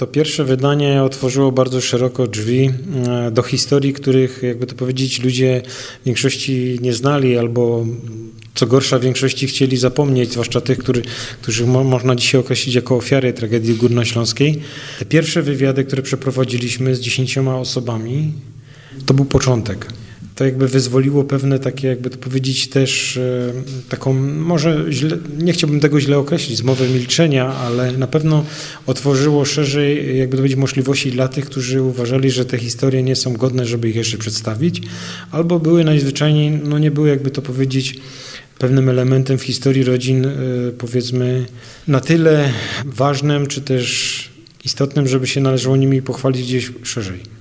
To pierwsze wydanie otworzyło bardzo szeroko drzwi do historii, których, jakby to powiedzieć, ludzie w większości nie znali albo co gorsza w większości chcieli zapomnieć, zwłaszcza tych, których można dzisiaj określić jako ofiary tragedii górnośląskiej. Te pierwsze wywiady, które przeprowadziliśmy z 10 osobami, to był początek. To jakby wyzwoliło pewne takie, jakby to powiedzieć, też taką, może nie chciałbym tego źle określić, zmowę milczenia, ale na pewno otworzyło szerzej, jakby to powiedzieć, możliwości dla tych, którzy uważali, że te historie nie są godne, żeby ich jeszcze przedstawić, albo były najzwyczajniej, nie były, jakby to powiedzieć, pewnym elementem w historii rodzin, powiedzmy, na tyle ważnym, czy też istotnym, żeby się należało nimi pochwalić gdzieś szerzej.